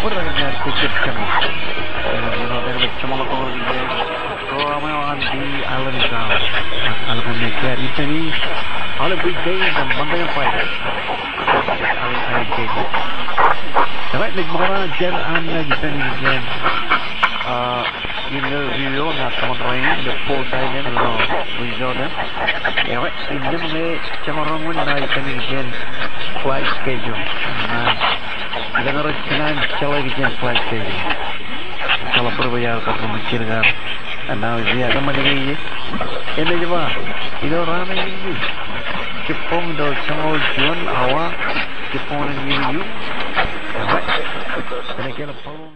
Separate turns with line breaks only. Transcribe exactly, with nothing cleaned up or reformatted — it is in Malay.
Uragnya tiket kami. Dari bersama orang ini, ramai orang di alam kau. Alam mereka ini, alam weekdays dan bandai payah. Alam alam kita. Tapi di mana jen anda kita ni jen. Ini video nak teman-teman the full time ni lo video ni. Ya, ini mana cuma orang pun nak kita ni jen flight schedule. Kita harus jangan cakap jen flight schedule. Kalau berbayar kalau mencirikan, anda dia akan menjadi ini juga. Itu ramai ini. Jepun do semua Jun awak Jepun ini you. Baik. Jadi kalau